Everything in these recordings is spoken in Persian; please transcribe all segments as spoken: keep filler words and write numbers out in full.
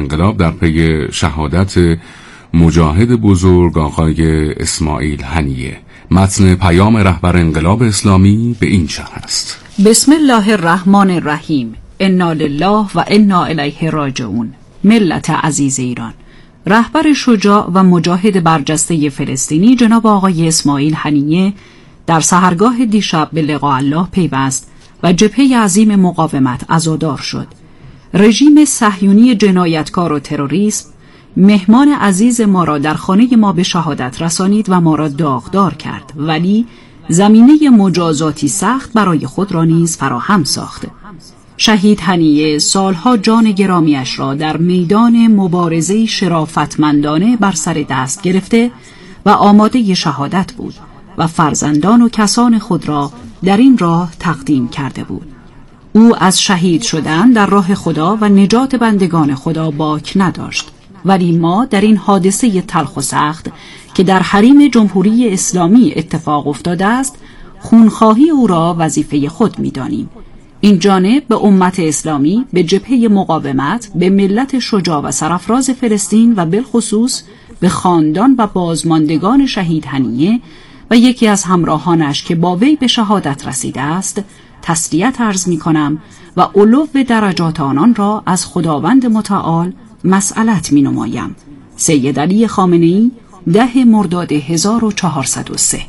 انقلاب در پی شهادت مجاهد بزرگ آقای اسماعیل هنیه. متن پیام رهبر انقلاب اسلامی به این شرح است: بسم الله الرحمن الرحیم. انا لله و انا الیه راجعون. ملت عزیز ایران، رهبر شجاع و مجاهد برجسته فلسطینی جناب آقای اسماعیل هنیه در سحرگاه دیشب به لقاء الله پیوست و جبهه عظیم مقاومت عزادار شد. رژیم صهیونی جنایتکار و تروریسم مهمان عزیز ما را در خانه ما به شهادت رسانید و ما را داغدار کرد، ولی زمینه مجازاتی سخت برای خود را نیز فراهم ساخت. شهید هنیه سالها جان گرامیش را در میدان مبارزه شرافتمندانه بر سر دست گرفته و آماده شهادت بود و فرزندان و کسان خود را در این راه تقدیم کرده بود. او از شهید شدن در راه خدا و نجات بندگان خدا باک نداشت، ولی ما در این حادثه تلخ و سخت که در حریم جمهوری اسلامی اتفاق افتاده است، خونخواهی او را وظیفه خود می‌دانیم. این جانب به امت اسلامی، به جبهه مقاومت، به ملت شجاع و سرافراز فلسطین و بالخصوص به خاندان و بازماندگان شهید هنیه و یکی از همراهانش که با وی به شهادت رسیده است تسلیت عرض می کنم و علو درجات آنان را از خداوند متعال مسئلت می نمایم. سید علی خامنه‌ای، ده مرداد هزار و چهارصد و سه.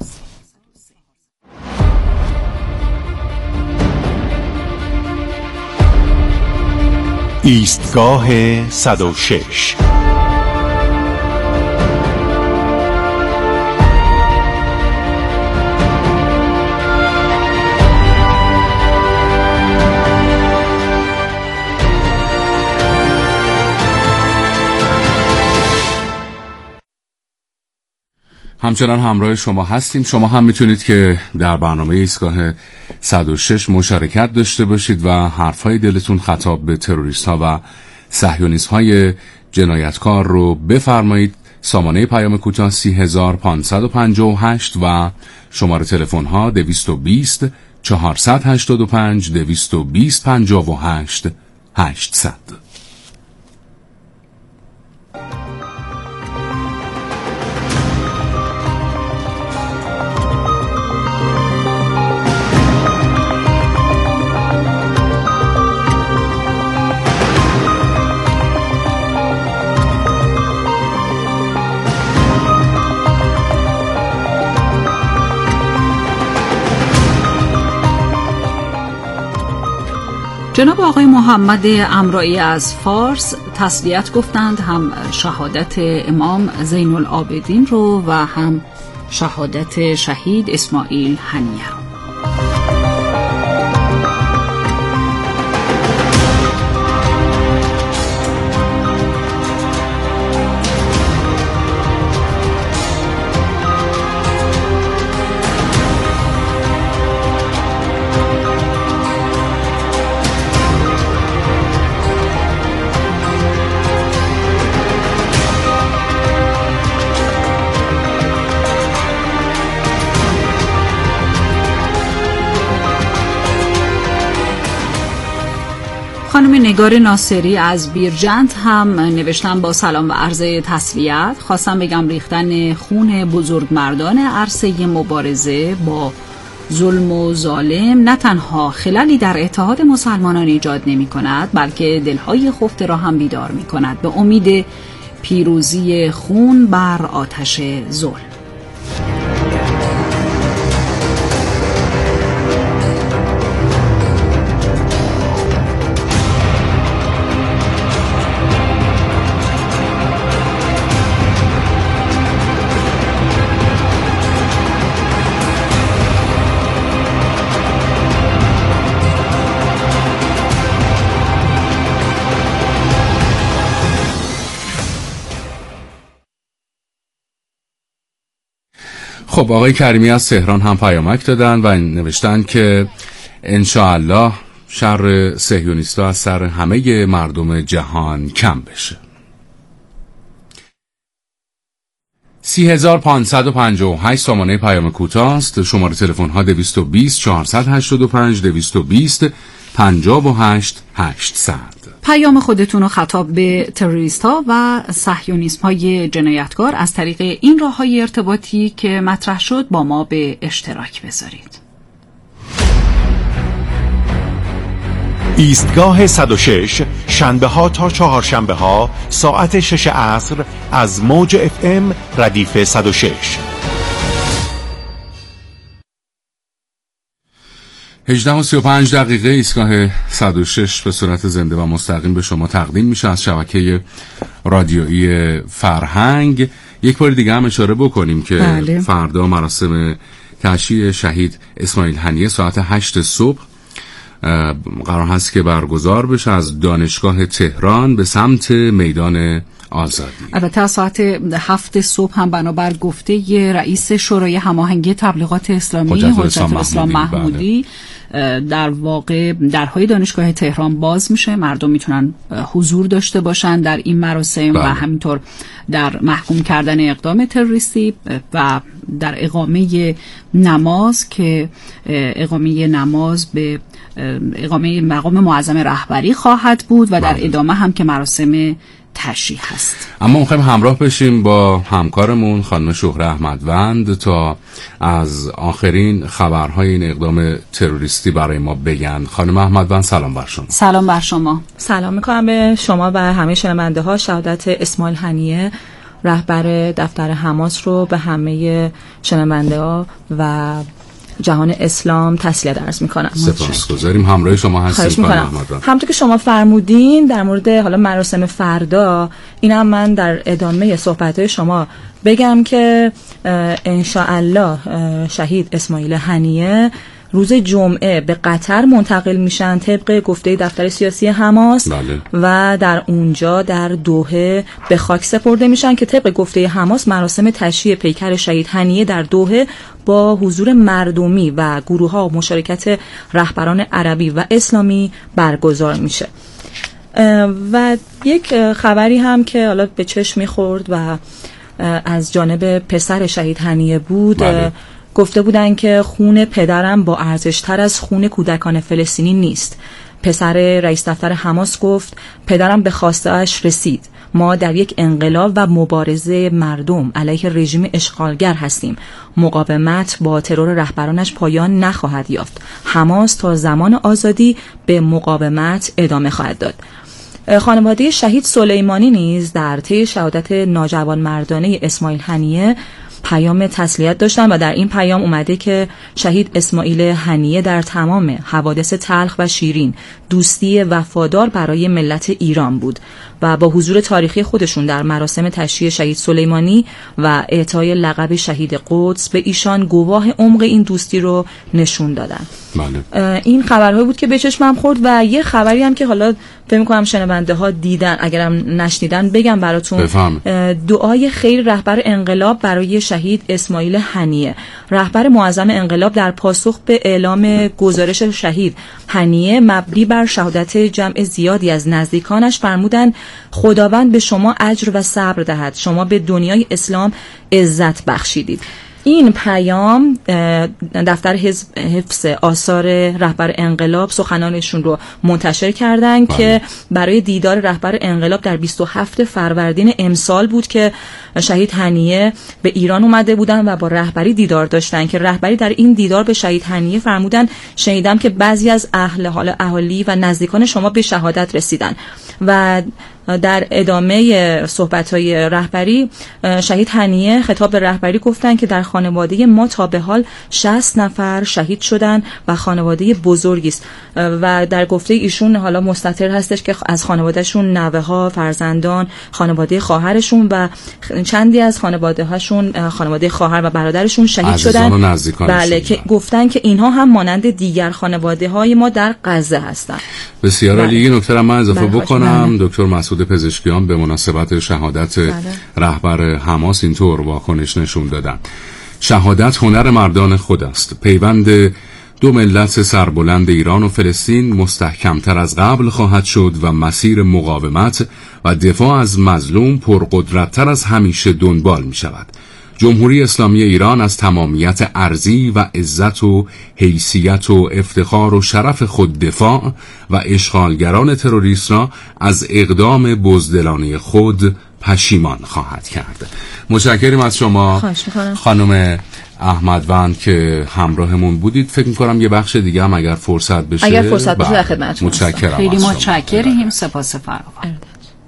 ایستگاه صد و شش. همچنان همراه شما هستیم. شما هم میتونید که در برنامه ایستگاه صد و شش مشارکت داشته باشید و حرفهای دلتون خطاب به تروریست ها و صهیونیست های جنایتکار رو بفرمایید. سامانه پیام کوتاه سی هزار پانصد و پنجاه و هشت و شماره تلفن ها دویست و بیست چهارصد و هشتاد و پنج دویست و بیست پنجاه و هشت هشتصد. جناب آقای محمد امرایی از فارس تسلیت گفتند، هم شهادت امام زین العابدین رو و هم شهادت شهید اسماعیل هنیه رو. خانم نگار ناصری از بیرجند هم نوشتن با سلام و عرض تسلیت. خواستم بگم ریختن خون بزرگمردان عرصه مبارزه با ظلم و ظالم نه تنها خللی در اتحاد مسلمانان ایجاد نمی کند، بلکه دلهای خفته را هم بیدار می کند به امید پیروزی خون بر آتش ظلم. خب آقای کریمی از تهران هم پیامک دادن و نوشتن که انشاءالله شر صهیونیستا از سر همه مردم جهان کم بشه. سی هزار پانصد و پنجاه و هشت سامانه پیام کوتاه است. شماره تلفن ها دویست و بیست چهارصد و هشتاد و پنج دویست و بیست پنجاه و هشت هشتصد. پیام خودتون رو خطاب به تروریست ها و صهیونیسم های جنایتکار از طریق این راه های ارتباطی که مطرح شد با ما به اشتراک بذارید. ایستگاه صد و شش شنبه ها تا چهارشنبه ها ساعت شش عصر از موج اف ام ردیف صد و شش. هجده و سی و پنج دقیقه ایستگاه صد و شش به صورت زنده و مستقیم به شما تقدیم میشه از شبکه رادیویی فرهنگ. یک بار دیگه هم اشاره بکنیم که بله. فردا مراسم تشییع شهید اسماعیل هنیه ساعت هشت صبح قرار هست که برگزار بشه از دانشگاه تهران به سمت میدان آزادی. البته ساعت هفت صبح هم بنابر گفته ی رئیس شورای هماهنگی تبلیغات اسلامی حجت الاسلام, الاسلام محمودی در واقع درهای دانشگاه تهران باز میشه، مردم میتونن حضور داشته باشن در این مراسم بله. و همینطور در محکوم کردن اقدام تروریستی و در اقامه نماز که اقامه نماز به اقامه مقام معظم رهبری خواهد بود و در ادامه هم که مراسم تشییع هست. اما میخوایم همراه بشیم با همکارمون خانم شهره احمدوند تا از آخرین خبرهای این اقدام تروریستی برای ما بگن. خانم احمدوند سلام بر شما. سلام بر شما. سلام میکنم به شما و همه شنونده ها. شهادت اسماعیل هنیه رهبر دفتر حماس رو به همه شنونده ها و جهان اسلام تسلیت عرض میکنم. سپاسگزاریم. همراه شما هستیم. همونطور که شما فرمودین در مورد حالا مراسم فردا، اینم من در ادامه صحبت‌های شما بگم که ان شاء الله شهید اسماعیل هنیه روز جمعه به قطر منتقل میشن طبق گفته دفتر سیاسی حماس بله. و در اونجا در دوحه به خاک سپرده میشن که طبق گفته حماس مراسم تشییع پیکر شهید هنیه در دوحه با حضور مردمی و گروه ها و مشارکت رهبران عربی و اسلامی برگزار میشه. و یک خبری هم که حالا به چشم میخورد و از جانب پسر شهید هنیه بود بله. گفته بودن که خون پدرم با ارزشتر از خون کودکان فلسطینی نیست. پسر رئیس دفتر حماس گفت پدرم به خواسته‌اش رسید. ما در یک انقلاب و مبارزه مردم علیه رژیم اشغالگر هستیم. مقاومت با ترور رهبرانش پایان نخواهد یافت. حماس تا زمان آزادی به مقاومت ادامه خواهد داد. خانواده شهید سلیمانی نیز در طی شهادت ناجوانمردانه اسماعیل هنیه پیام تسلیت داشتن و در این پیام اومده که شهید اسماعیل هنیه در تمام حوادث تلخ و شیرین دوستی وفادار برای ملت ایران بود و با حضور تاریخی خودشون در مراسم تشییع شهید سلیمانی و اعطای لقب شهید قدس به ایشان گواه عمق این دوستی رو نشون دادن. بله. این خبرهایی بود که به چشمم خورد و یه خبری هم که حالا فکر می‌کنم شنونده ها دیدن، اگرم نشنیدن بگم براتون. بفهم. دعای خیر رهبر انقلاب برای شهید اسماعیل هنیه. رهبر معظم انقلاب در پاسخ به اعلام گزارش شهید هنیه مبنی بر شهادت جمع زیادی از نزدیکانش فرمودند خداوند به شما اجر و صبر دهد، شما به دنیای اسلام عزت بخشیدید. این پیام دفتر حفظ آثار رهبر انقلاب سخنانشون رو منتشر کردن بله. که برای دیدار رهبر انقلاب در بیست و هفتم فروردین امسال بود که شهید هنیه به ایران اومده بودن و با رهبری دیدار داشتن که رهبری در این دیدار به شهید هنیه فرمودن شنیدم که بعضی از اهل حال اهالی و نزدیکان شما به شهادت رسیدن و در ادامه صحبت‌های رهبری شهید هنیه خطاب به رهبری گفتن که در خانواده ما تا به حال شصت نفر شهید شدن و خانواده بزرگی است و در گفته ایشون حالا مستتر هستش که از خانوادهشون نوه‌ها، فرزندان، خانواده خواهرشون و چندی از خانواده هاشون خانواده خواهر و برادرشون شهید شدن. بله که گفتن که اینها هم مانند دیگر خانواده های ما در غزه هستن. بسیار عالی. این نکته را من اضافه بکنم. دکتر مسعود پزشکیان به مناسبت شهادت بله. رهبر حماس اینطور واکنش نشون دادن: شهادت هنر مردان خود است. پیوند دو ملت سربلند ایران و فلسطین مستحکمتر از قبل خواهد شد و مسیر مقاومت و دفاع از مظلوم پرقدرتتر از همیشه دنبال می شود. جمهوری اسلامی ایران از تمامیت ارضی و عزت و حیثیت و افتخار و شرف خود دفاع و اشغالگران تروریست را از اقدام بزدلانه خود پشیمان خواهد کرد. متشکرم از شما خانم احمدوند که همراهمون بودید. فکر می‌کنم یه بخش دیگه هم اگر فرصت بشه اگر فرصت بشه در خدمتتون هستم. متشکرم. خیلی متشکریم. سپاس فراوان.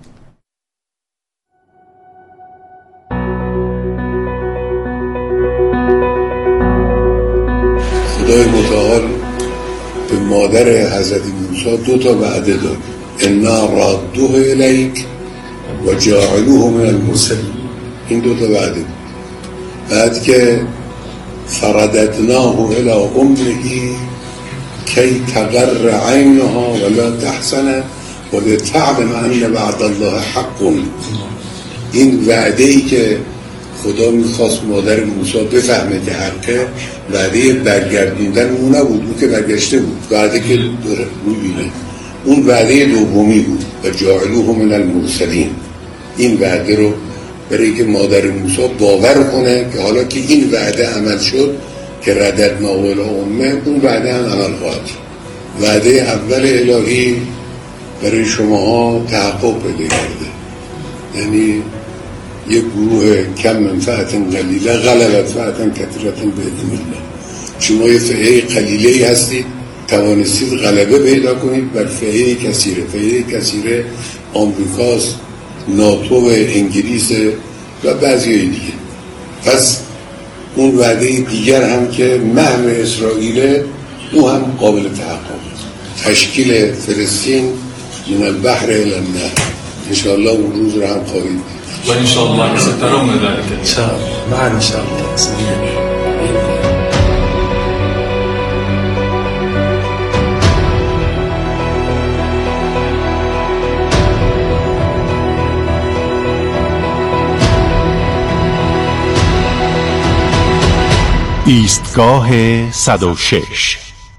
خدای متعال به مادر حضرت موسی دو تا وعده داد: انا رادوه الیک و جاعلوه من المرسلین. این دو تا وعده بود. بعد که فرددناه الی امه کی تقر عینها ولا تحزن ولتعلم ان وعد الله حق. این وعده ای که خدا میخواست مادر موسی بفهمه که حقه، وعده برگردوندن اون نبود، اون که برگشته بود، وعده که داره میبینه، اون وعده دومی بود و جاعلوه من المرسلین. این وعده رو برای که مادر موسی باور کنه که حالا که این وعده عمل شد که رددنا الی امه، اون وعده هم عمل خواهد شد. وعده اول الهی برای شماها تحقق پیدا کرده، یعنی یک گروه کم منفعت قلیله غلبت فعتا کثرة باذن الله. شما یه فئه قلیله ای هستید، توانستید غلبه پیدا کنید بر فئه کثیره. فئه کثیره آمریکاست، ناتو و انگلیس و بعضی دیگه. پس اون وعده دیگر هم که مهر اسرائیل، او هم قابل تحقق. تشکیل فلسطین من البحر الی النهر، انشاءالله اون روز رو هم خواهید دید. و انشاءالله سترون ذلك انشاءالله مع انشاءالله. ایستگاه صد و شش.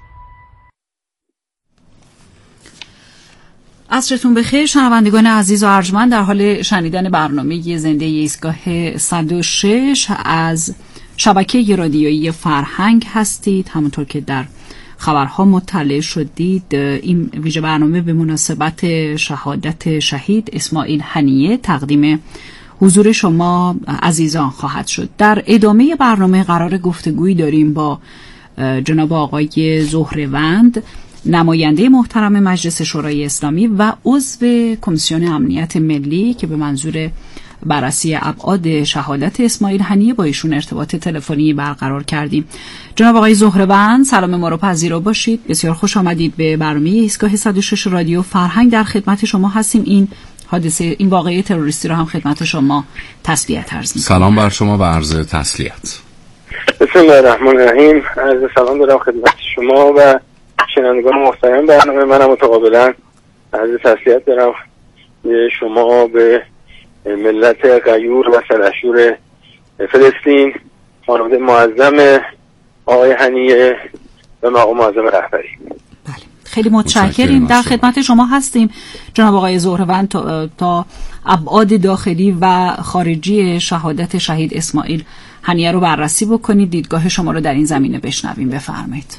عصرتون بخیر شنوندگان عزیز و ارجمند، در حال شنیدن برنامه زنده ایستگاه صد و شش از شبکه رادیویی فرهنگ هستید. همونطور که در خبرها مطلع شدید، این ویژه برنامه به مناسبت شهادت شهید اسماعیل هنیه تقدیم حضور شما عزیزان خواهد شد. در ادامه برنامه قرار گفتگویی داریم با جناب آقای زهره‌وند، نماینده محترم مجلس شورای اسلامی و عضو کمیسیون امنیت ملی، که به منظور بررسی ابعاد شهادت اسماعیل هنیه با ایشون ارتباط تلفنی برقرار کردیم. جناب آقای زهره‌وند، سلام ما رو پذیرا باشید. بسیار خوش آمدید به برنامه ایستگاه صد و شش رادیو فرهنگ. در خدمت شما هستیم. این حادثه، این واقعه تروریستی رو هم خدمت شما تسلیت عرض می‌کنم. سلام بر شما و عرض تسلیت. بسم الله الرحمن الرحیم. عرض سلام دارم خدمت شما و شنوندگان محترم برنامه. منم متقابلا عرض تسلیت دارم شما به ملت غیور و سلحشور فلسطین، خانواده معظم آقای هنیه و مقام معظم رهبری. بله، خیلی متشکریم. در خدمت شما هستیم جناب آقای زهره‌وند تا, تا ابعاد داخلی و خارجی شهادت شهید اسماعیل هنیه رو بررسی بکنید. دیدگاه شما رو در این زمینه بشنویم. بفرمایید.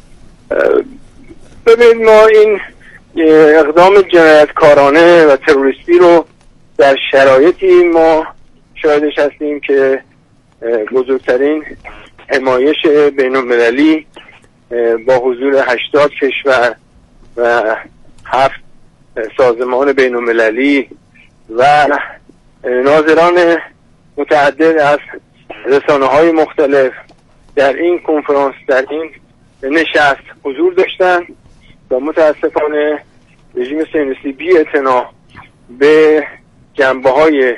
ببینید، ما این اقدام جنایتکارانه و تروریستی رو در شرایطی ما شاهدش هستیم که بزرگترین حمایش بین المللی با حضور هشتاد کشور و هفت سازمان بین المللی و ناظران متعدد از رسانه های مختلف در این کنفرانس، در این نشست حضور داشتن و متاسفانه رژیم صهیونیستی بی اعتنا به جنبه های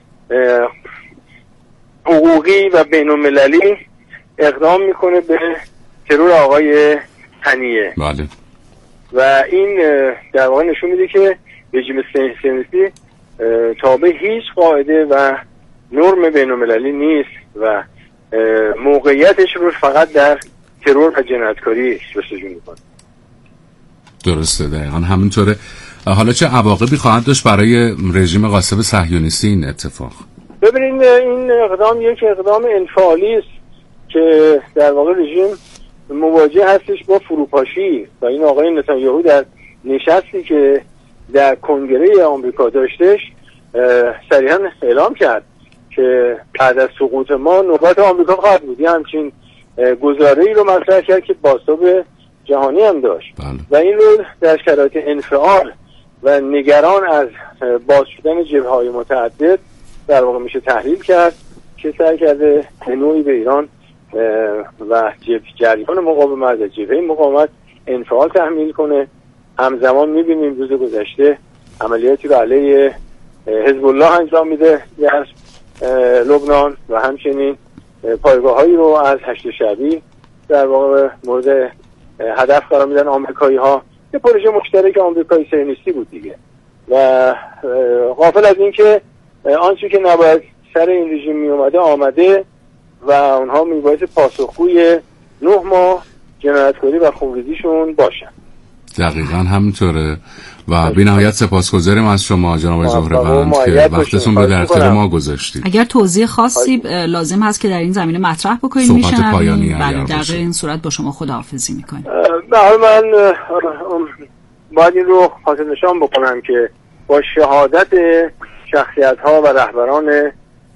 حقوقی و بین المللی اقدام میکنه به ترور آقای هنیه. بله. و این در واقع نشون میده که رژیم صهیونیستی تابع هیچ قاعده و نرم بین المللی نیست و موقعیتش رو فقط در ترور و جنایتکاری جستجو میکنه. درسته، دقیقا همینطوره. حالا چه عواقبی خواهد داشت برای رژیم غاصب صهیونیستی این اتفاق؟ ببینید این اقدام یک اقدام انفعالی است که در واقع رژیم مواجه هستش با فروپاشی و این آقای نتانیاهو در نشستی که در کنگره آمریکا داشتش صریحا اعلام کرد که بعد از سقوط ما نوبت آمریکا خواهد بود. همچین گزاره‌ای رو مطرح کرد که بازتاب جهانی هم داشت بله. و این رو در شرایط انفعال و نگران از باز شدن جبهه‌های متعدد در واقع میشه تحلیل کرد که سعی کرده به نوعی به ایران و جریان مقاومت و جبهه مقاومت انفعال تحمیل کنه. همزمان میبینیم روز گذشته عملیاتی رو علیه حزب الله انجام میده در لبنان و همچنین پایگاه‌هایی رو از هشت شعبی در واقع مورد هدف قرار میدن آمریکایی ها. یه پروژه مشترک آمریکایی صهیونیستی بود دیگه و غافل از این که آنچه که نباید سر این رژیم می اومده آمده و اونها میباید پاسخگوی نه ماه جنایتکاری و خونریزیشون باشن. دقیقاً همینطوره و بی نهایت سپاسگزاریم از شما جناب زهره‌وند که وقتتون رو در اختیار ما گذاشتید. اگر توضیح خاصی لازم هست که در این زمینه مطرح بکنید میشن. بله در این صورت با شما خداحافظی میکنیم. به حال من باید این رو خاطر نشان بکنم که با شهادت شخصیت ها و رهبران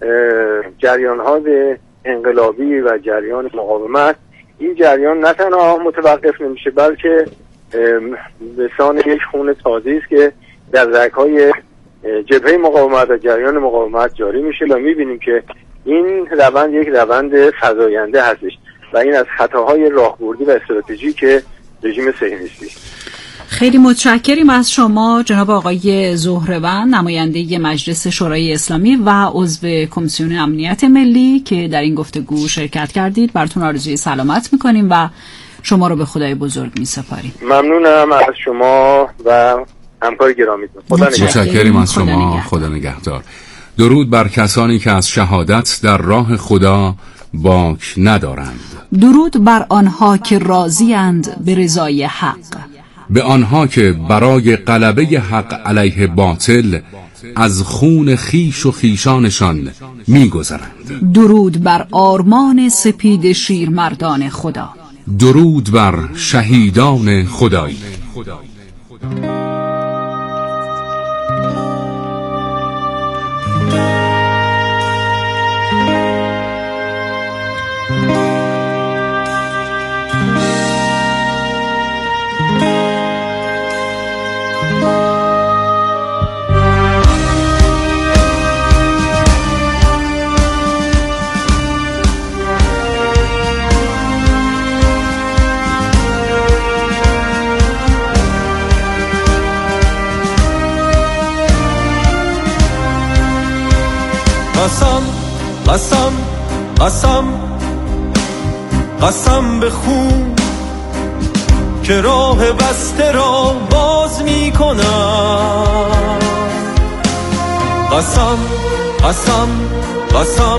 جریان ها انقلابی و جریان مقاومت این جریان نه تنها متوقف نمیشه بلکه به سان یک خون تازه است که در رگ‌های جبهه مقاومت و جریان مقاومت جاری میشه و میبینیم که این روند یک روند فزاینده هستش و این از خطاهای راهبردی و استراتژی که رژیم صهیونیستی. خیلی متشکریم از شما جناب آقای زهره‌وند، نماینده مجلس شورای اسلامی و عضو کمیسیون امنیت ملی که در این گفتگو شرکت کردید. براتون آرزوی سلامت میکنیم و شما رو به خدای بزرگ میسپاریم. ممنونم از شما و همکار گرامیتون. خدا نگهدار. متشکریم از شما. خدا نگهدار. درود بر کسانی که از شهادت در راه خدا باک ندارند. درود بر آنها که راضی‌اند به رضای حق. به آنها که برای غلبه حق علیه باطل از خون خیش و خیشانشان می‌گذرند. درود بر آرمان سپید شیرمردان خدا. درود بر شهیدان خدایی. قسم قسم قسم قسم به خون که راه بسته را باز می کنم. قسم قسم قسم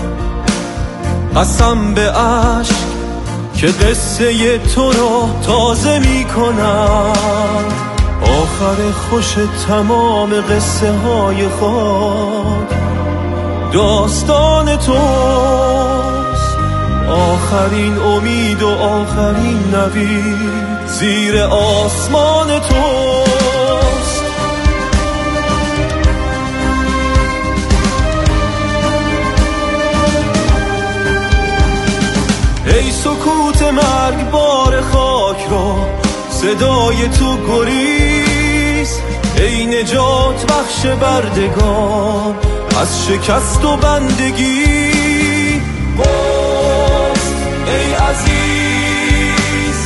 قسم به عشق که قصه تو را تازه می کنم. آخر خوش تمام قصه های خود داستان توست. آخرین امید و آخرین نوید زیر آسمان توست. ای سکوت مرگبار خاک را صدای تو گریز. ای نجات بخش بردگان از شکست و بندگی. باز ای عزیز،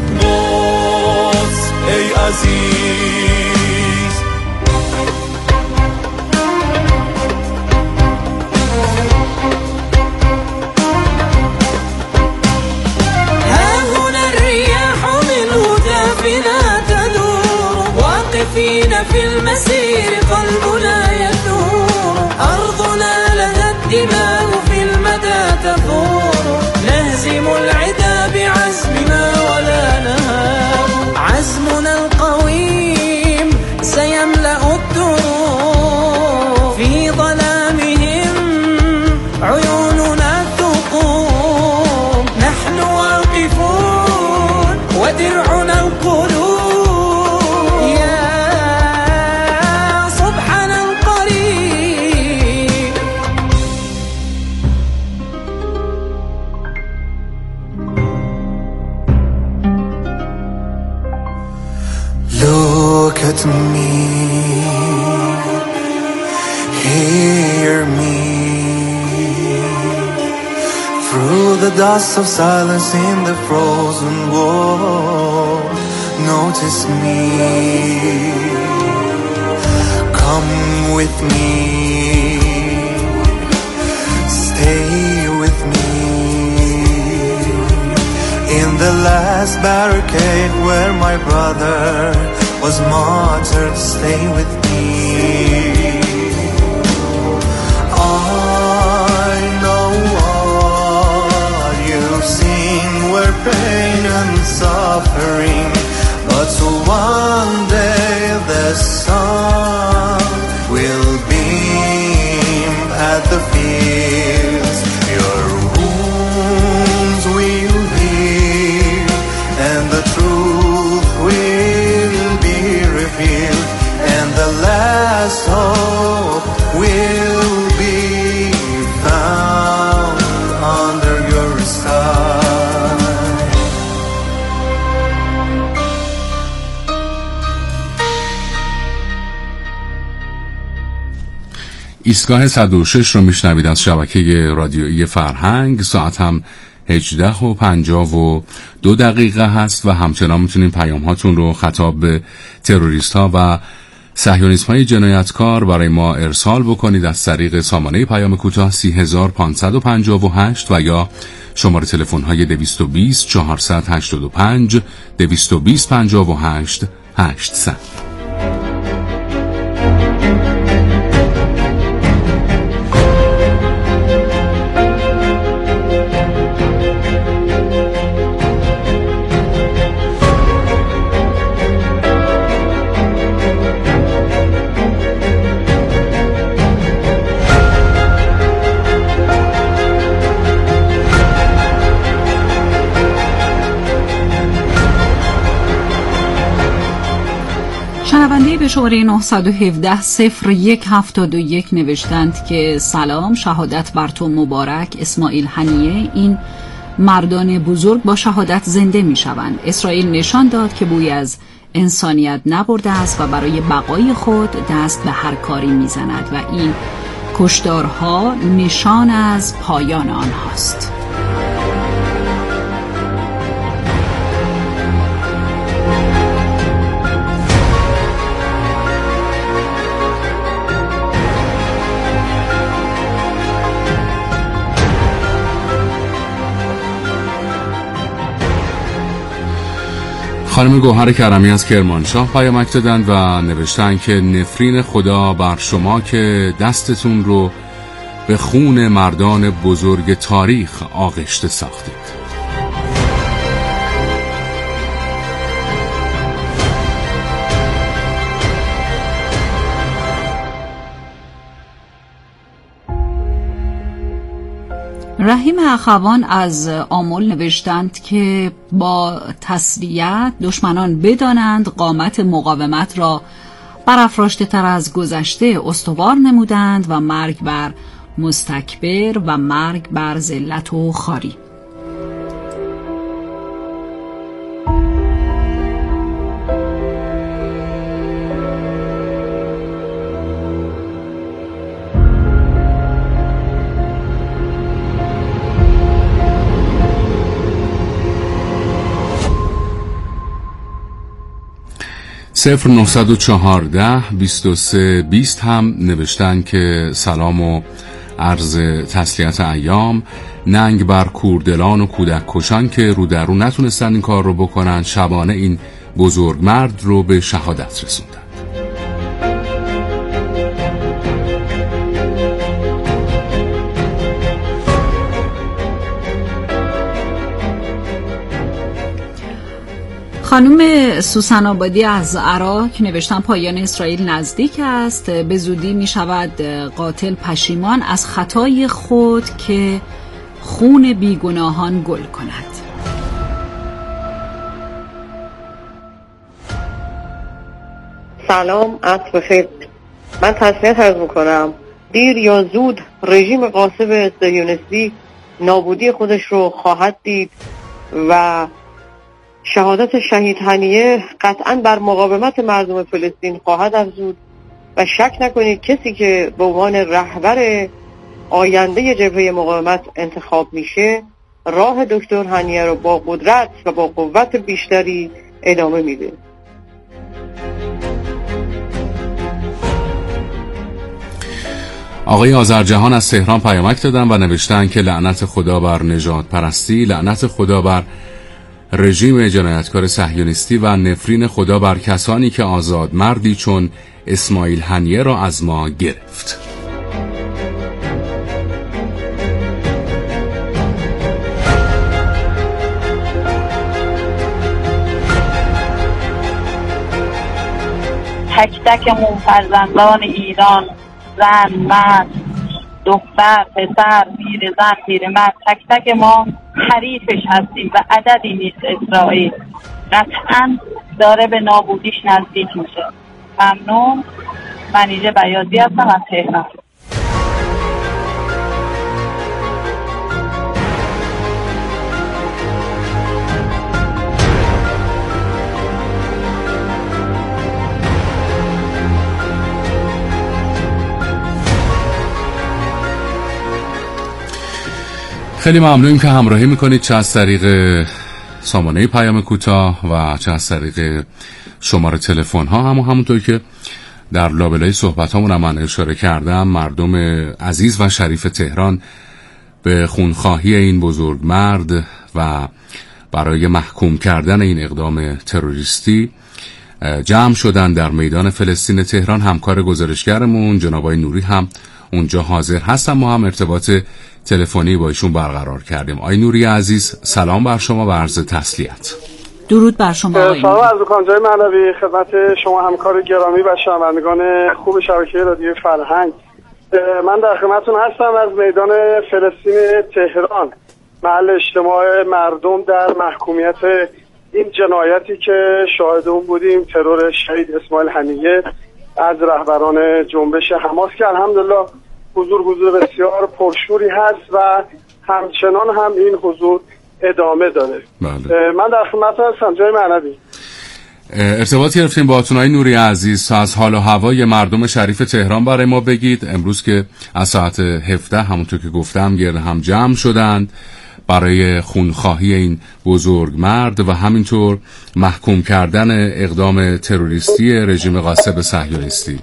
باز ای عزیز. ها هنا الرياح من هتافنا تدور واقفين في المسير قلبنا يدور. أرضنا لها الدماء في المدى تفور. نهزم العدا بعزمنا ولا نهاب. عزمنا القوي the dust of silence in the frozen wall. Notice me, come with me, stay with me. In the last barricade where my brother was martyred, stay with me. I know all you've seen were pain and suffering, but so one day the sun will beam at the fields. Your wounds will heal, and the truth will be revealed, and the last hope will be found under your sky. ایستگاه صد و شش رو میشنوید از شبکه رادیویی فرهنگ. ساعت هم هجده و پنجاه و دو دقیقه هست و همچنان میتونید پیام هاتون رو خطاب به تروریست ها و صهیونیسم های جنایتکار برای ما ارسال بکنید از طریق سامانه پیام کوتاه سی هزار پانصد و پنجاه و هشت و یا شماره تلفن های دویست و بیست چهارصد و هشتاد و پنج دویست و بیست پنجاه و هشت هشتصد. شنونده به شماره نه یک هفت صفر یک هفتاد و یک نوشتند که سلام، شهادت بر تو مبارک اسماعیل هنیه. این مردان بزرگ با شهادت زنده می شوند. اسرائیل نشان داد که بوی از انسانیت نبرده است و برای بقای خود دست به هر کاری می زند و این کشتارها نشان از پایان آنهاست. خانم گوهر کرمی از کرمانشاه پیامک دادن و نوشتن که نفرین خدا بر شما که دستتون رو به خون مردان بزرگ تاریخ آغشته ساختید. رحیم اخوان از آمل نوشتند که با تسلیت دشمنان بدانند قامت مقاومت را برافراشته تر از گذشته استوار نمودند و مرگ بر مستکبر و مرگ بر ذلت و خواری. صفر نهصد و چهارده بیست و سه بیست هم نوشتن که سلام و عرض تسلیت ایام، ننگ بر کوردلان و کودک کشان که رو در رو نتونستن این کار رو بکنن، شبانه این بزرگ مرد رو به شهادت رسوندن. خانم سوسن آبادی از عراق نوشتن پایان اسرائیل نزدیک است، به زودی می شود قاتل پشیمان از خطای خود که خون بیگناهان گل کند. سلام، عصر بخیر. من تسلیت عرض میکنم. دیر یا زود رژیم غاصب صهیونیستی نابودی خودش رو خواهد دید و شهادت شهید هنیه قطعاً بر مقاومت مردم فلسطین خواهد افزود و شک نکنید کسی که به عنوان رهبر آینده جبهه مقاومت انتخاب میشه راه دکتر هانیه رو با قدرت و با قوت بیشتری ادامه میده. آقای آذرجهان از تهران پیامک دادن و نوشتن که لعنت خدا بر نژاد پرستی، لعنت خدا بر رژیم جنایتکار صهیونیستی و نفرین خدا بر کسانی که آزاد مردی چون اسماعیل هنیه را از ما گرفت. تک تکمون فرزندان ایران، زن، مرد، دختر، پسر، پیر زن، پیر مرد، تک تک ما حریفش هستیم و عددی نیست. اسرائیل قطعا داره به نابودیش نزدیک میشه. ممنون. منیژه بیاضی هستم از تهران. خیلی ممنونیم که همراهی میکنید، چه از طریق سامانه پیام کوتاه و چه از طریق شماره تلفن ها. هم همونطور که در لابلای صحبت هامون هم من اشاره کردم، مردم عزیز و شریف تهران به خونخواهی این بزرگ مرد و برای محکوم کردن این اقدام تروریستی جمع شدن در میدان فلسطین تهران. همکار گزارشگرمون جناب آقای نوری هم اونجا حاضر هستن، ما هم ارتباط تلفنی با ایشون برقرار کردیم. آقای نوری عزیز، سلام بر شما و عرض تسلیت. درود بر شما آقای سلام از کانجای معنوی خدمت شما همکار گرامی و شنوندگان خوب شبکه رادیو فرهنگ. من در خدمتتون هستم از میدان فلسطین تهران، محل اجتماع مردم در محکومیت این جنایتی که شاهد اون بودیم، ترور شهید اسماعیل هنیه از رهبران جنبش حماس که الحمدلله حضور حضور بسیار پرشوری هست و همچنان هم این حضور ادامه داره. بله. من در خدمت هستم جای معنوی. ارتباط گرفتیم با آقای نوری عزیز تا از حال و هوای مردم شریف تهران برای ما بگید. امروز که از ساعت هفده همونطور که گفتم گرد هم جمع شدند برای خونخواهی این بزرگ مرد و همینطور محکوم کردن اقدام تروریستی رژیم غاصب صهیونیستی.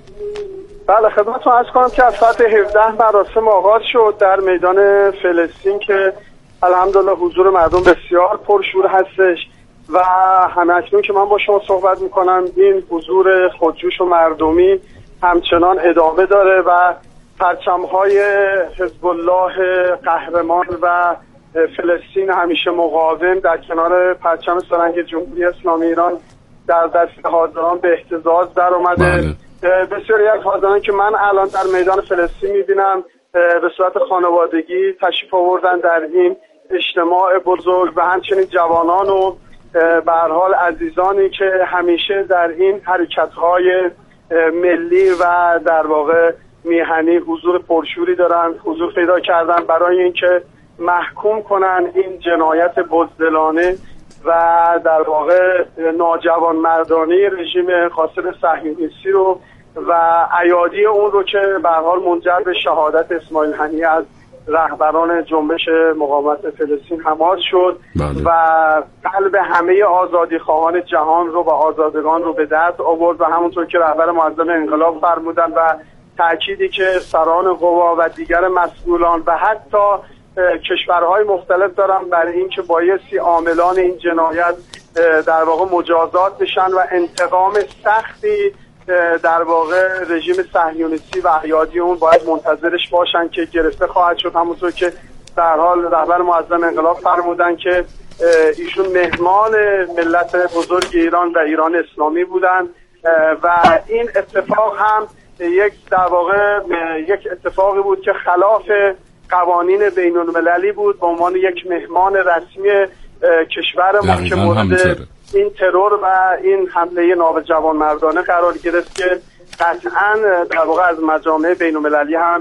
بله خدمتتون عرض کنم که از ساعت هفده مراسم آغاز شد در میدان فلسطین که الحمدلله حضور مردم بسیار پرشور هستش و همکنون که من با شما صحبت میکنم این حضور خودجوش و مردمی همچنان ادامه داره و پرچم‌های حزب الله قهرمان و فلسطین همیشه مقاوم در کنار پرچم سرنگ جمهوری اسلامی ایران در دست حاضران به اهتزاز در اومده. بله. بسیاری از حاضران که من الان در میدان فلسطین میبینم به صورت خانوادگی تشریف آوردن در این اجتماع بزرگ و همچنین جوانان و به هر حال عزیزانی که همیشه در این حرکت‌های ملی و در واقع میهنی حضور پرشوری دارن، حضور پیدا کردن برای اینکه محکوم کنن این جنایت بزدلانه و در واقع ناجوان مردانه رژیم غاصب صهیونیستی رو و ایادی اون رو که به هر حال منجر به شهادت اسماعیل هنیه از رهبران جنبش مقاومت فلسطین حماس شد. بله. و قلب همه آزادی خواهان جهان رو و آزادگان رو به دست آورد و همونطور که رهبر معظم انقلاب فرمودن و تأکیدی که سران قوا و دیگر مسئولان و حتی کشورهای مختلف دارن برای اینکه بایستی عاملان این جنایت در واقع مجازات بشن و انتقام سختی در واقع رژیم صهیونیستی و ایادی اون باید منتظرش باشن که گرفته خواهد شد. همونطور که در حال رهبر معظم انقلاب فرمودن که ایشون مهمان ملت بزرگ ایران و ایران اسلامی بودن و این اتفاق هم یک در واقع یک اتفاقی بود که خلاف قوانین بین المللی بود به عنوان یک مهمان رسمی کشور ما که مورد این ترور و این حمله نابجوانمردانه قرار گرفت که قطعاً در واقع از مجامع بین المللی هم